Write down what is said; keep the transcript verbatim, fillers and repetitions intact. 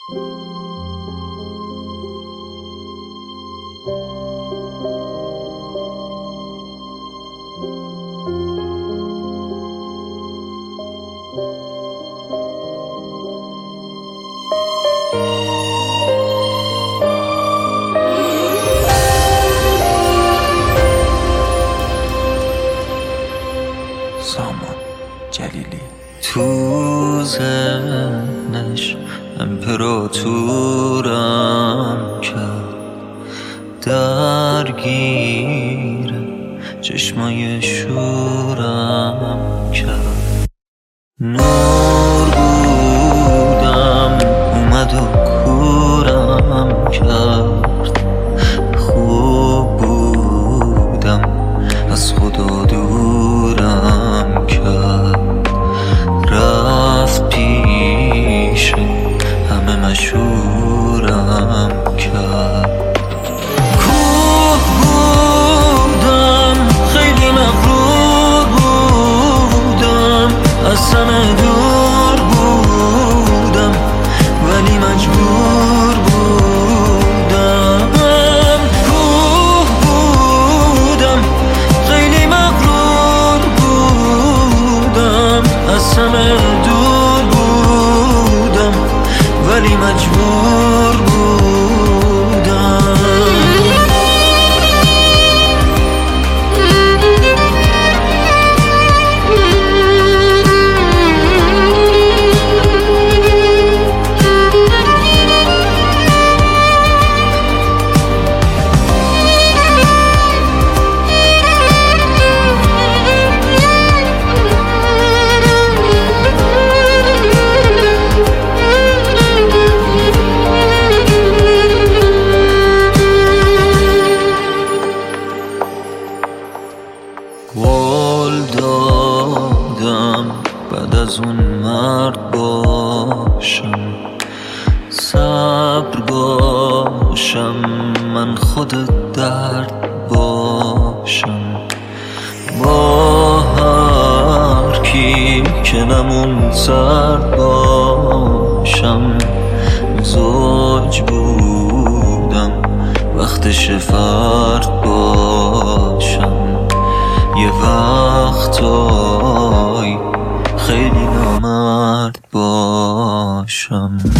سامان جلیلی تو ذهنش امپراتورم کرد، درگیر چشمای شورم کرد. نور بودم اومد و کورم کرد، خوب بودم از خدا دورم کرد. رفت پیش همه مشهورم کرد. کوه بودم خیلی مغرور بودم، از همه دور بودم ولی مجبور بودم. کوه بودم خیلی مغرور بودم، از همه دور بودم ولی مجبور بودم. قول دادم بعد از اون مرد باشم، صبر باشم، من خود درد باشم. با هر کی که نمون سرد باشم. زوج بودم وقتش فرد باشم. یه وقتای خیلی نامرد باشم.